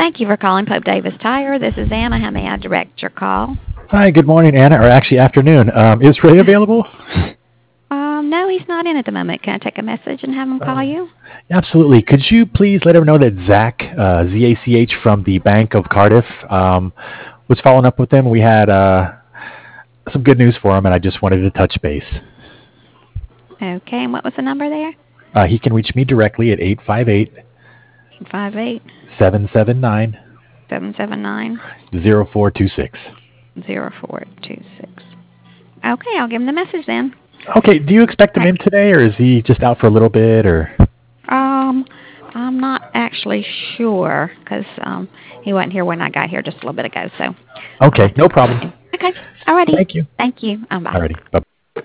Thank you for calling Pope Davis Tire. This is Anna. How may I direct your call? Hi, good morning, Anna, or actually afternoon. Is Ray available? No, he's not in at the moment. Can I take a message and have him call Oh, you? absolutely. Could you please let him know that Zach, ZACH from the Bank of Cardiff, was following up with him? We had some good news for him, and I just wanted to touch base. Okay, and what was the number there? He can reach me directly at 858 58 779 779 0426. 0426. Okay, I'll give him the message then. Okay, do you expect him Right. in today, or is he just out for a little bit, or? Um, I'm not actually sure because he wasn't here when I got here just a little bit ago, so I'll Okay, have to no check with problem. him. Okay, alrighty. Thank you. Thank you. Bye. Alrighty, bye.